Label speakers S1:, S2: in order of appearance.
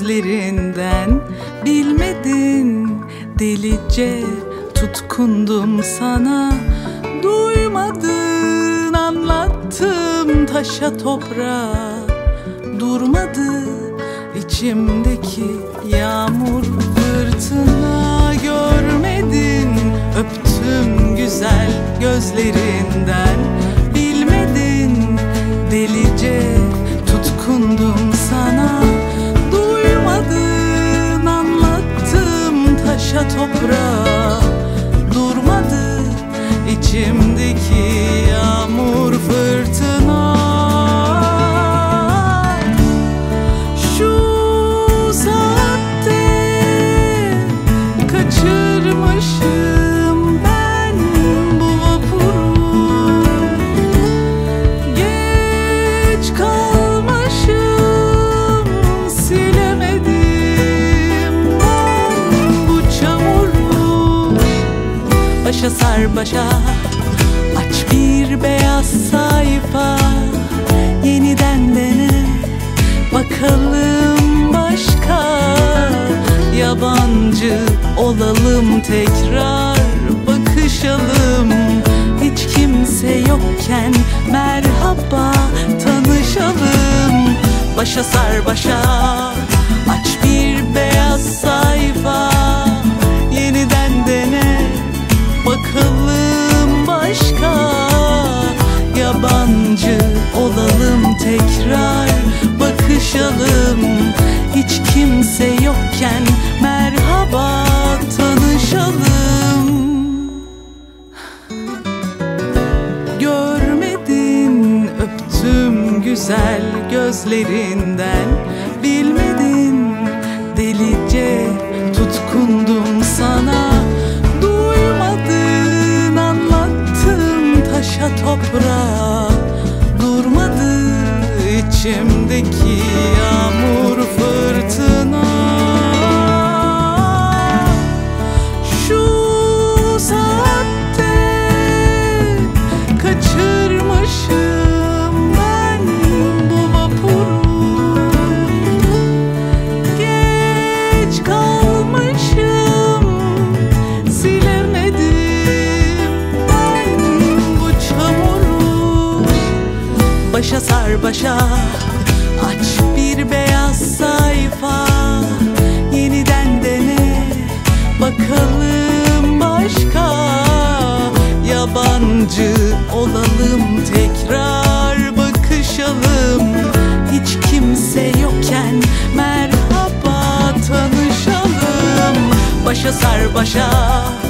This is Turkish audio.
S1: gözlerinden. Bilmedin, delice tutkundum sana. Duymadın, anlattım taşa toprağa. Durmadı içimdeki yağmur fırtına. Görmedin, öptüm güzel gözlerinden. Bilmedin, delice tutkundum sana. Duymadın, anlattım taşa toprağa. Durmadı içimdeki yağmur fırtına. Şu saatte kaçırmışım ben bu vapuru. Geç kalmışım, silemedim ben bu çamuru. Başa sar başa, aç bir beyaz sayfa. Yeniden dene, bakalım başka. Yabancı olalım tekrar, bakışalım. Hiç kimse yokken merhaba, tanışalım. Başa sar başa, aç bir beyaz sayfa. Yeniden dene, bakalım başka. Yabancı olalım tekrar, bakışalım. Hiç kimse yokken merhaba, tanışalım. Görmedin, öptüm güzel gözlerinden. Bilmedin, delice tutkundum sana. Duymadın, anlattım taşa toprağa. Durmadı içimdeki yağmur fırtına. Şu saatte kaçırmışım ben bu vapuru. Geç kalmışım, silemedim ben bu çamuru. Başa sar başa, aç bir beyaz sayfa. Yeniden dene, bakalım başka. Yabancı olalım tekrar, bakışalım. Hiç kimse yokken merhaba, tanışalım. Başa sar başa,